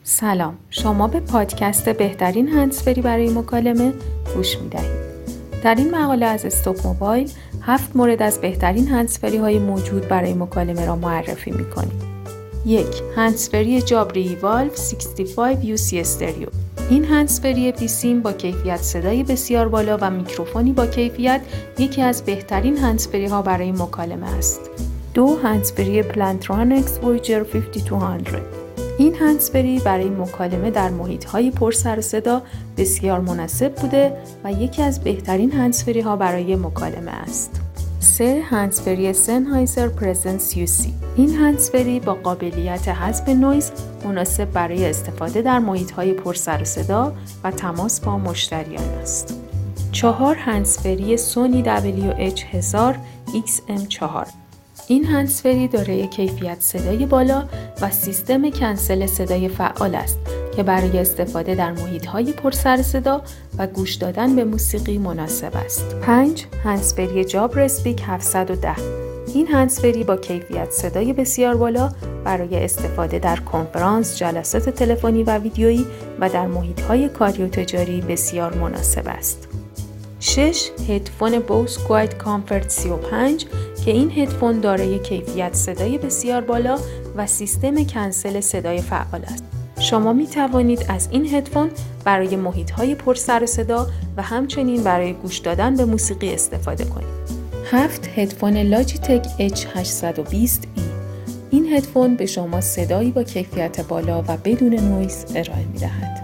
سلام، شما به پادکست بهترین هندزفری برای مکالمه گوش می‌دهید. در این مقاله از استوک موبایل 7 مورد از بهترین هندزفری های موجود برای مکالمه را معرفی می‌کنیم. 1. هندزفری جابری والو 65 UC استریو. این هندزفری بیسیم با کیفیت صدای بسیار بالا و میکروفونی با کیفیت یکی از بهترین هندزفری ها برای مکالمه است. 2. هندزفری پلانترونیکس وویجر 5200. این هندزفری برای مکالمه در محیط‌های پر سر و صدا بسیار مناسب بوده و یکی از بهترین هندزفری ها برای مکالمه است. 3. هندزفری سنهایزر پرزنس UC. این هندزفری با قابلیت حذف نویز مناسب برای استفاده در محیط‌های پر سر و صدا و تماس با مشتریان است. 4. هندزفری سونی WH1000 XM4. این هندزفری دارای کیفیت صدای بالا و سیستم کنسل صدای فعال است که برای استفاده در محیط‌های پر سر صدا و گوش دادن به موسیقی مناسب است. 5. هندزفری جابر اسپیک 710. این هندزفری با کیفیت صدای بسیار بالا برای استفاده در کنفرانس، جلسات تلفنی و ویدیویی و در محیط‌های کاری و تجاری بسیار مناسب است. 6. هدفون بوس کوایت کامفورت 35 که این هدفون دارای کیفیت صدای بسیار بالا و سیستم کنسل صدای فعال است. شما می توانید از این هدفون برای محیط‌های پر سر و صدا و همچنین برای گوش دادن به موسیقی استفاده کنید. 7. هدفون لاجیتک H820E. این هدفون به شما صدایی با کیفیت بالا و بدون نویز ارائه می دهد.